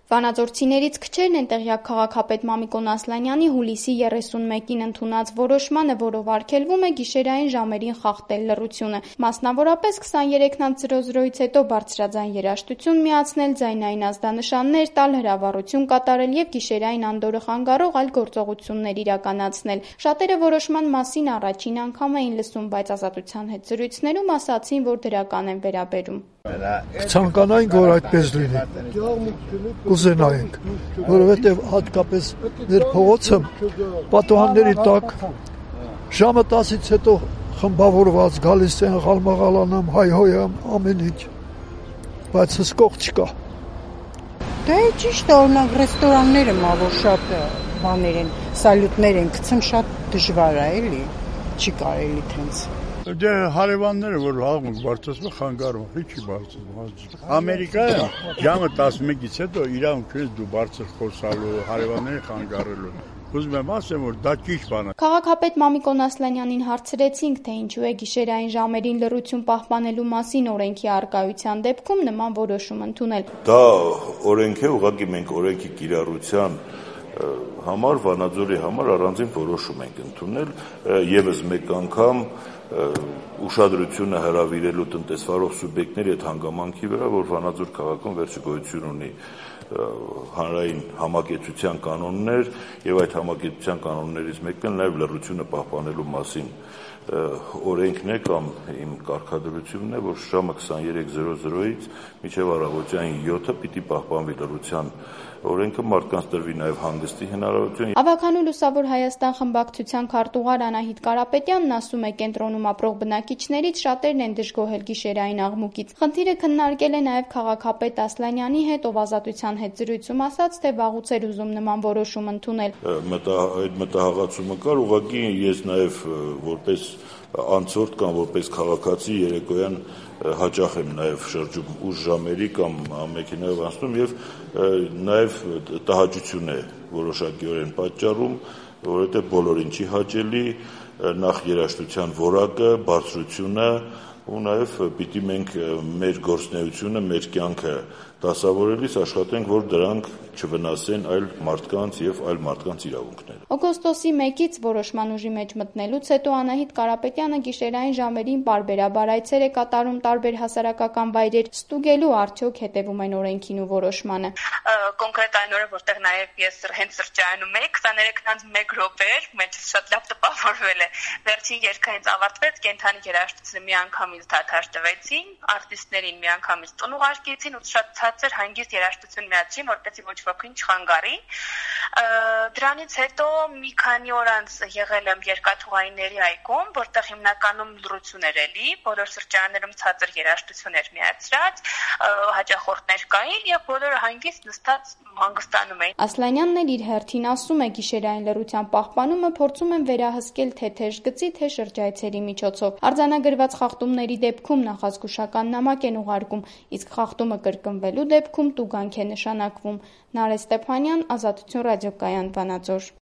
Վանաձորցիներից քչերն են տեղյակ քաղաքապետ Մամիկոն Ասլանյանի հուլիսի 31-ին ընդունած որոշմանը, որով արգելվում է գիշերային ժամերին խախտել լռությունը, մասնավորապես 23:00-ից հետո բարձրաձայն երաժշտություն միացնել, ձայնային ազդանշաններ տալ, հրավառություն կատարել և գիշերային անդորրը խանգարող այլ գործողություններ իրականացնել։ Շատերը որոշման մասին առաջին անգամ էին լսում, բայց Ազատության հետ զրույցներում ասացին, որ դրական են վերաբերում։ Կցանկանայինք, որ այդպես լինի, կուզենայինք, որովհետև հատկապես մեր փողոցը պատուհանների տակ ժամը 10-ից հետո խմբավորված գալիս են, ղալմաղալանում, հայհոյամ, ամեն ինչ, բայց հսկող չկա։ Դե ճիշտ է, օրինակ ռեստորանները որ շատ բաներ են, սալյուտներ են գցում, շատ դժվար է, էլի, չի կարելի տենց։ Դե հարևանները, որ հաղմուկ բարձրացնում, խանգարում, չի բարձրացնում։ Ամերիկայում ժամը 11-ից հետո իրավունք ունես դու բարձր խոսալու, հարևաններին խանգարելու։ Ուզում եմ ասեմ, որ դա ճիշտ բան է։ Քաղաքապետ Մամիկոն Ասլանյանին հարցրեցինք, թե ինչու է գիշերային ժամերին լռություն պահպանելու մասին օրենքի առկայության դեպքում նման որոշում ընդունել։ Դա օրենք է, ուղղակի մենք օրենքի կիրառության համար, Վանաձորի համար առանձին որոշում ենք ընդունել, ևս մեկ անգամ ուշադրությունը հրավիրելու տնտեսվարող սուբյեկտների այդ հանգամանքի վրա, որ Վանաձոր քաղաքում վերջը գոյություն ունի հանրային համակեցության կանոններ եւ այդ համակեցության կանոններից մեկն էլ նաեւ լռությունը պահպանելու մասին օրենքն է կամ իմ կարգադրությունն է, որ ժամը 23:00-ից մինչև առավոտյան 7-ը պիտի պահպանվի լռության օրենքը, մարդկանց տրվի նաև հանգստի հնարավորություն։ Ավագանու Լուսավոր Հայաստան խմբակցության քարտուղար Անահիտ Կարապետյանն ասում է, կենտրոնում ապրող բնակիչներից շատերն են դժգոհել գիշերային աղմուկից։ Խնդիրը քննարկել է նաև քաղաքապետ Ասլանյանի հետ, ով Ազատության հետ զրույցում ասաց, թե վաղուց էր ուզում նման որոշում ընդունել։ Այդ մտահղացումը կար, ուղղակի ես նաև որպես անցորդ կամ որպես քաղաքացի երեկոյան հաճախ եմ նաև շրջում ուշ ժամերի կամ մեքենայով անցնում եւ նաև տհաճություն է որոշակիորեն պատճառում, որովհետեւ բոլորին չի հաճելի նախ երաժշտության որակը, բարձրությունը ու նաև պիտի մենք մեր գործունեությունը, մեր կյանքը դասավորելիս աշխատենք, որ դրանք չվնասեն այլ մարդկանց եւ այլ մարդկանց իրավունքները։ Օգոստոսի 1-ից որոշման ուժի մեջ մտնելուց հետո Անահիտ Կարապետյանը գիշերային ժամերին պարբերաբար այցեր է կատարում տարբեր հասարակական վայրեր, ստուգելու արդյոք հետևում են օրենքին ու որոշմանը։ Կոնկրետ այն օրը, որտեղ նաև ես հենց սրճարանում էի, 23:01 րոպե էր, մեջս շատ լավ տպավորվել է։ Վերջին երգը հենց ավարտվեց, կենթանի երաժշտությունը միանգամից դադար տվեցին, արտիստներին միանգամից տուն ուղարկեցին ու շատ ցածր հանգիստ երաժշտություն միացրին, որպեսզի ոչ ոքին չխանգարի։ Դրանից հետո մի քանի օր անց եղել եմ երկաթուղայինների այգում, որտեղ հիմնականում լռություն էր էլի, բոլոր սրճարաններում ցածր երաժշտություն էր միացրած, հաճախորդներ կային եւ բոլորը հանգիստ նստած հանգստանում էին։ Ասլանյանն էլ իր հերթին ասում է, գիշերային լռության պահպանումը փորձում են վերահսկել թե թեժ գծի, թե շրջայցերի միջոցով։ Արձանագրված խախտումների դեպքում նախազգուշական նամակ են ուղարկում, իսկ խախտումը կրկնվելու դեպքում տուգանք է նշանակվում։ Նարէ Ստեփանյան, Ազատություն ռադիոկայան, Վանաձոր։